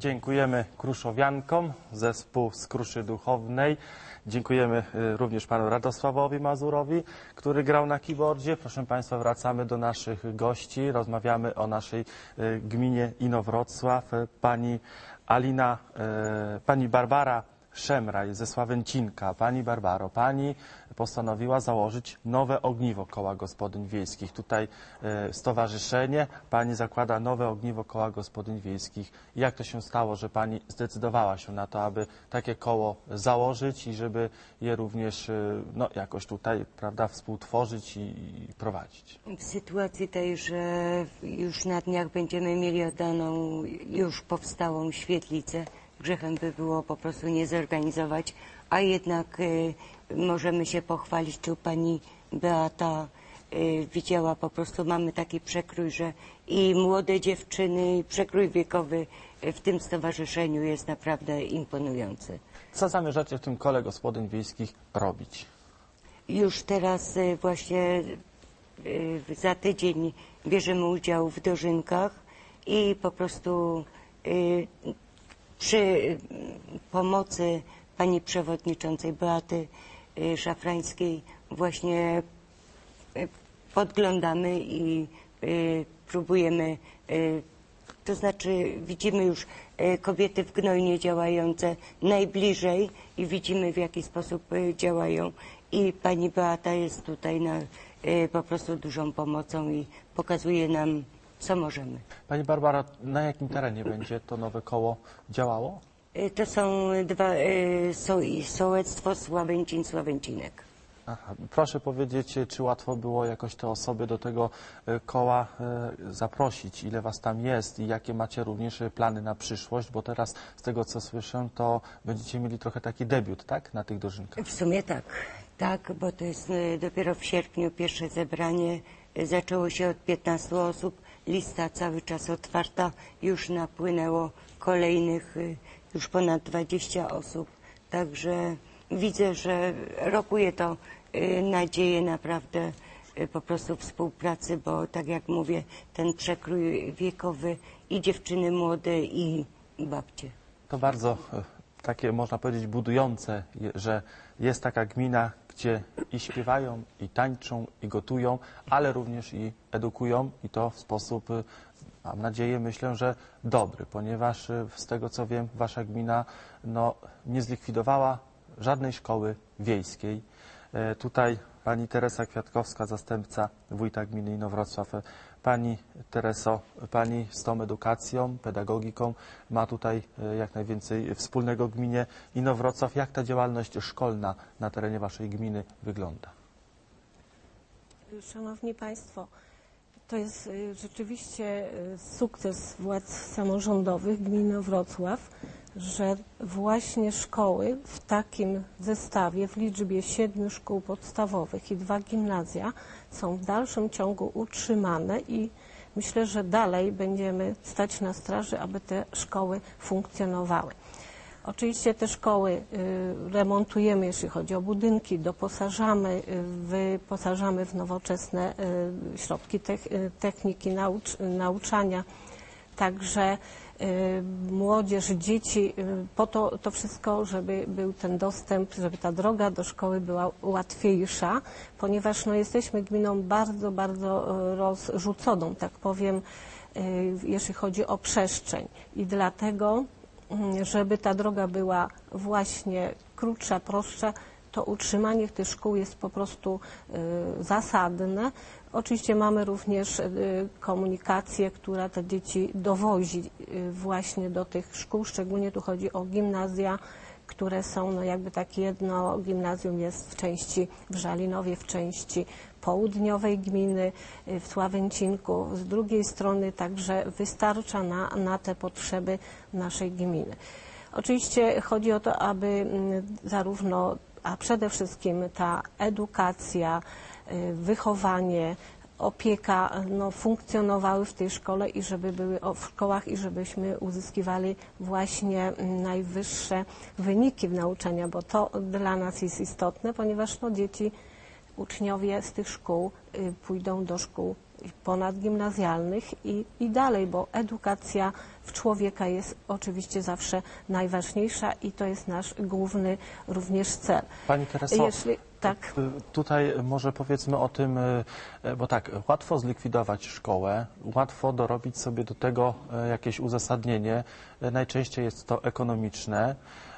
Dziękujemy kruszowiankom, zespół z Kruszy Duchownej. Dziękujemy również panu Radosławowi Mazurowi, który grał na keyboardzie. Proszę państwa, wracamy do naszych gości. Rozmawiamy o naszej gminie Inowrocław. Pani Barbara Szemraj ze Sławęcinka. Pani Barbaro, pani postanowiła założyć nowe ogniwo Koła Gospodyń Wiejskich. Tutaj stowarzyszenie, pani zakłada nowe ogniwo Koła Gospodyń Wiejskich. Jak to się stało, że pani zdecydowała się na to, aby takie koło założyć i żeby je również no, jakoś tutaj, prawda, współtworzyć i prowadzić? W sytuacji tej, że już na dniach będziemy mieli oddaną już powstałą świetlicę, grzechem by było po prostu nie zorganizować, a jednak możemy się pochwalić, tu pani Beata widziała, po prostu mamy taki przekrój, że i młode dziewczyny, i przekrój wiekowy w tym stowarzyszeniu jest naprawdę imponujący. Co zamierzacie w tym Kole Gospodyń Wiejskich robić? Już teraz właśnie za tydzień bierzemy udział w dożynkach i po prostu przy pomocy pani przewodniczącej Beaty Szafrańskiej właśnie podglądamy i próbujemy, to znaczy widzimy już kobiety w Gnojnie działające najbliżej i widzimy, w jaki sposób działają, i pani Beata jest tutaj po prostu dużą pomocą i pokazuje nam, co możemy. Pani Barbara, na jakim terenie będzie to nowe koło działało? To są sołectwo Sławęcin-Sławęcinek. Aha. Proszę powiedzieć, czy łatwo było jakoś te osoby do tego koła zaprosić? Ile was tam jest i jakie macie również plany na przyszłość? Bo teraz, z tego co słyszę, to będziecie mieli trochę taki debiut, tak? Na tych dożynkach. W sumie tak. Tak, bo to jest dopiero w sierpniu pierwsze zebranie. Zaczęło się od 15 osób. Lista cały czas otwarta. Już napłynęło kolejnych już ponad 20 osób. Także widzę, że rokuje to nadzieję naprawdę po prostu współpracy, bo tak jak mówię, ten przekrój wiekowy i dziewczyny młode i babcie. To bardzo takie, można powiedzieć, budujące, że jest taka gmina, gdzie i śpiewają, i tańczą, i gotują, ale również i edukują, i to w sposób, mam nadzieję, myślę, że dobry, ponieważ z tego co wiem, wasza gmina no, nie zlikwidowała żadnej szkoły wiejskiej. Tutaj pani Teresa Kwiatkowska, zastępca wójta gminy Inowrocław. Pani Tereso, pani z tą edukacją, pedagogiką ma tutaj jak najwięcej wspólnego w gminie Inowrocław. Jak ta działalność szkolna na terenie waszej gminy wygląda? Szanowni Państwo, to jest rzeczywiście sukces władz samorządowych gminy Inowrocław, że właśnie szkoły w takim zestawie, w liczbie 7 szkół podstawowych i 2 gimnazja są w dalszym ciągu utrzymane i myślę, że dalej będziemy stać na straży, aby te szkoły funkcjonowały. Oczywiście te szkoły remontujemy, jeśli chodzi o budynki, wyposażamy w nowoczesne środki techniki nauczania, także młodzież, dzieci, po to wszystko, żeby był ten dostęp, żeby ta droga do szkoły była łatwiejsza, ponieważ no, jesteśmy gminą bardzo, bardzo rozrzuconą, tak powiem, jeśli chodzi o przestrzeń. I dlatego, żeby ta droga była właśnie krótsza, prostsza, to utrzymanie tych szkół jest po prostu zasadne. Oczywiście mamy również komunikację, która te dzieci dowozi właśnie do tych szkół, szczególnie tu chodzi o gimnazja, które są, no jakby takie jedno gimnazjum jest w części w Żalinowie, w części południowej gminy, w Sławęcinku, z drugiej strony także wystarcza na te potrzeby naszej gminy. Oczywiście chodzi o to, aby zarówno, a przede wszystkim ta edukacja, wychowanie, opieka no, funkcjonowały w tej szkole i żeby były w szkołach i żebyśmy uzyskiwali właśnie najwyższe wyniki w nauczaniu, bo to dla nas jest istotne, ponieważ no, dzieci, uczniowie z tych szkół pójdą do szkół ponadgimnazjalnych i dalej, bo edukacja w człowieka jest oczywiście zawsze najważniejsza i to jest nasz główny również cel. Pani Tereso, tak. Tutaj może powiedzmy o tym, bo tak, łatwo zlikwidować szkołę, łatwo dorobić sobie do tego jakieś uzasadnienie, najczęściej jest to ekonomiczne,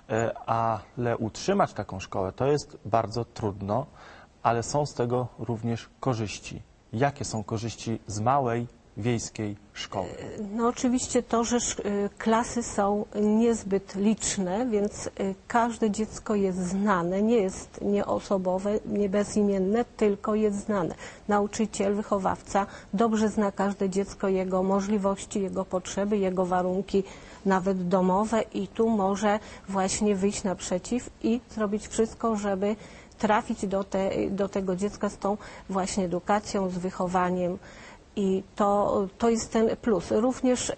ale utrzymać taką szkołę to jest bardzo trudno, ale są z tego również korzyści. Jakie są korzyści z małej, wiejskiej szkoły? No oczywiście to, że klasy są niezbyt liczne, więc każde dziecko jest znane, nie jest nieosobowe, nie bezimienne, tylko jest znane. Nauczyciel, wychowawca dobrze zna każde dziecko, jego możliwości, jego potrzeby, jego warunki nawet domowe i tu może właśnie wyjść naprzeciw i zrobić wszystko, żeby trafić do tego dziecka z tą właśnie edukacją, z wychowaniem. I to jest ten plus. Również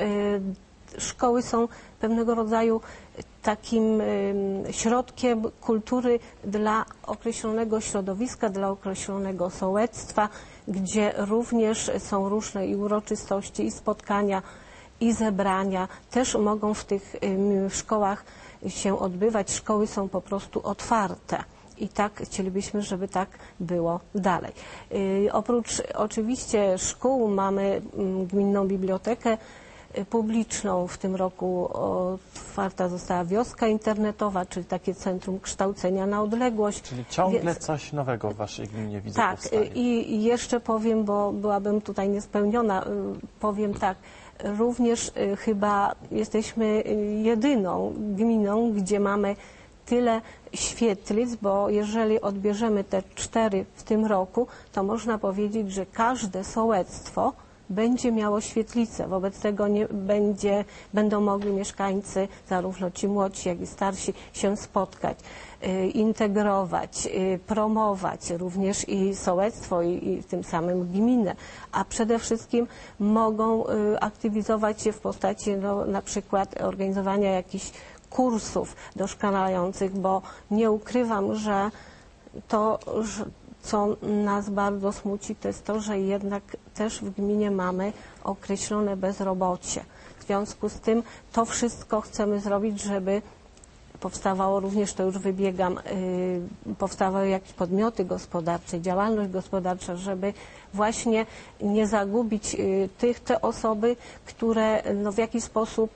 szkoły są pewnego rodzaju takim środkiem kultury dla określonego środowiska, dla określonego sołectwa, gdzie również są różne i uroczystości, i spotkania, i zebrania. Też mogą w tych szkołach się odbywać. Szkoły są po prostu otwarte. I tak chcielibyśmy, żeby tak było dalej. Oprócz oczywiście szkół mamy gminną bibliotekę publiczną. W tym roku otwarta została wioska internetowa, czyli takie centrum kształcenia na odległość. Czyli ciągle coś nowego w waszej gminie widzę. Tak, powstaje. i jeszcze powiem, bo byłabym tutaj niespełniona, powiem tak, również chyba jesteśmy jedyną gminą, gdzie mamy tyle świetlic, bo jeżeli odbierzemy te 4 w tym roku, to można powiedzieć, że każde sołectwo będzie miało świetlicę. Wobec tego będą mogli mieszkańcy, zarówno ci młodsi, jak i starsi, się spotkać, integrować, promować również i sołectwo, i tym samym gminę. A przede wszystkim mogą aktywizować się w postaci na przykład organizowania jakichś kursów doszkalających, bo nie ukrywam, że to, co nas bardzo smuci, to jest to, że jednak też w gminie mamy określone bezrobocie. W związku z tym to wszystko chcemy zrobić, żeby powstawało również, to już wybiegam, powstawały jakieś podmioty gospodarcze, działalność gospodarcza, żeby właśnie nie zagubić te osoby, które w jakiś sposób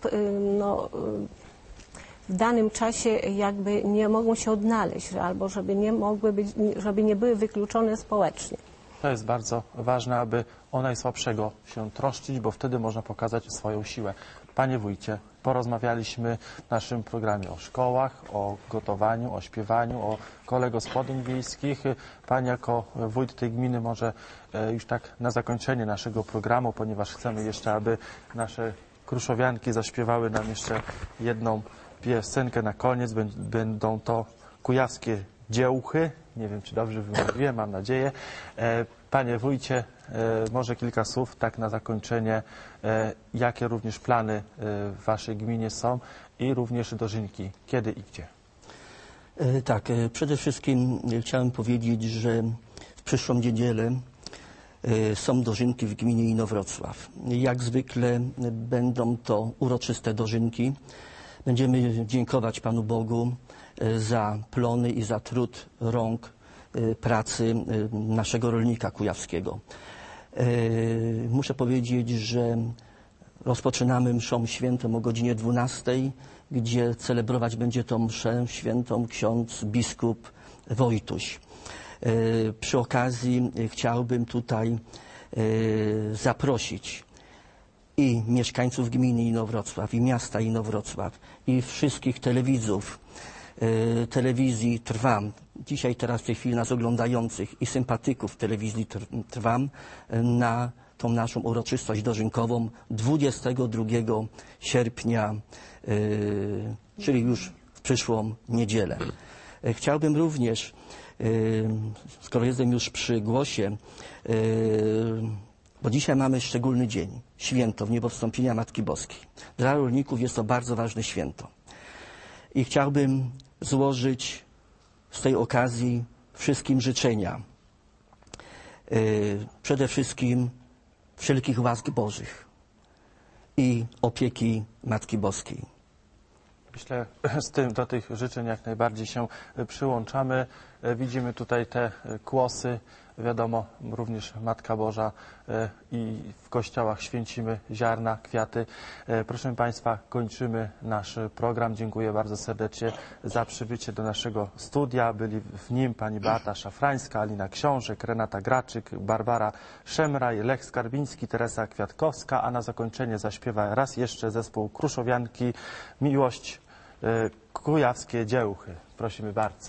w danym czasie jakby nie mogą się odnaleźć, albo żeby nie były wykluczone społecznie. To jest bardzo ważne, aby o najsłabszego się troszczyć, bo wtedy można pokazać swoją siłę. Panie wójcie, porozmawialiśmy w naszym programie o szkołach, o gotowaniu, o śpiewaniu, o kole gospodyń wiejskich. Pan jako wójt tej gminy może już tak na zakończenie naszego programu, ponieważ chcemy jeszcze, aby nasze kruszowianki zaśpiewały nam jeszcze jedną piosenkę na koniec. Będą to kujawskie dziełchy. Nie wiem, czy dobrze wymówiłem, mam nadzieję. Panie wójcie, może kilka słów tak na zakończenie, jakie również plany w waszej gminie są i również dożynki, kiedy i gdzie? Tak, przede wszystkim chciałem powiedzieć, że w przyszłą niedzielę są dożynki w gminie Inowrocław. Jak zwykle będą to uroczyste dożynki. Będziemy dziękować Panu Bogu za plony i za trud rąk pracy naszego rolnika kujawskiego. Muszę powiedzieć, że rozpoczynamy mszą świętą o godzinie 12, gdzie celebrować będzie tą mszę świętą ksiądz biskup Wojtuś. Przy okazji chciałbym tutaj zaprosić i mieszkańców gminy Inowrocław, i miasta Inowrocław, i wszystkich telewidzów, telewizji Trwam, dzisiaj teraz w tej chwili nas oglądających i sympatyków telewizji Trwam na tą naszą uroczystość dożynkową 22 sierpnia, czyli już w przyszłą niedzielę. Chciałbym również, skoro jestem już przy głosie, bo dzisiaj mamy szczególny dzień, święto Wniebowstąpienia Matki Boskiej. Dla rolników jest to bardzo ważne święto. I chciałbym złożyć z tej okazji wszystkim życzenia. Przede wszystkim wszelkich łask Bożych i opieki Matki Boskiej. Myślę, do tych życzeń jak najbardziej się przyłączamy. Widzimy tutaj te kłosy. Wiadomo, również Matka Boża i w kościołach święcimy ziarna, kwiaty. Proszę Państwa, kończymy nasz program. Dziękuję bardzo serdecznie za przybycie do naszego studia. Byli w nim pani Beata Szafrańska, Alina Książek, Renata Graczyk, Barbara Szemraj, Lech Skarbiński, Teresa Kwiatkowska, a na zakończenie zaśpiewa raz jeszcze zespół Kruszowianki Miłość Kujawskie Dziełchy. Prosimy bardzo.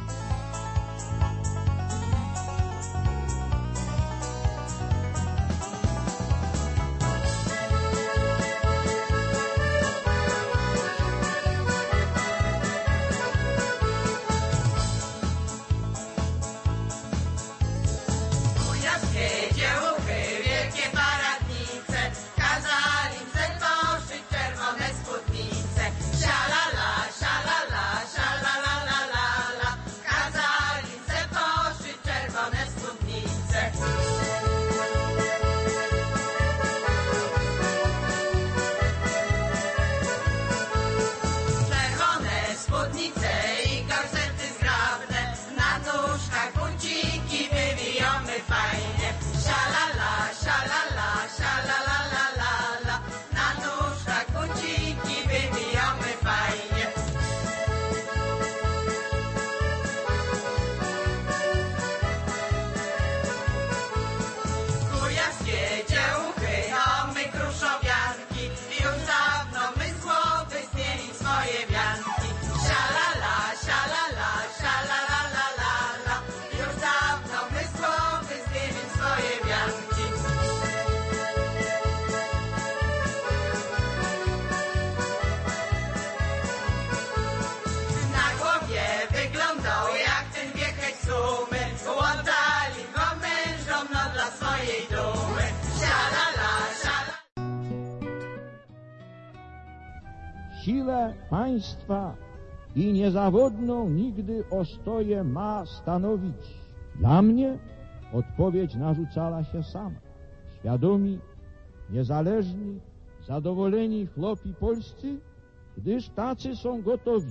Siłę państwa i niezawodną nigdy ostoję ma stanowić. Dla mnie odpowiedź narzucała się sama. Świadomi, niezależni, zadowoleni chłopi polscy, gdyż tacy są gotowi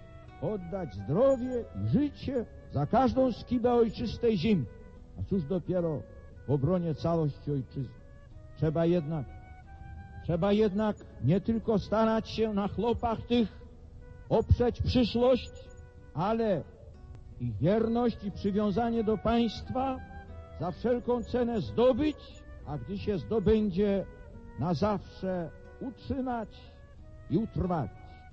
oddać zdrowie i życie za każdą skibę ojczystej ziemi. A cóż dopiero w obronie całości ojczyzny. Trzeba jednak nie tylko starać się na chłopach tych oprzeć przyszłość, ale ich wierność i przywiązanie do państwa za wszelką cenę zdobyć, a gdy się zdobędzie, na zawsze utrzymać i utrwalić.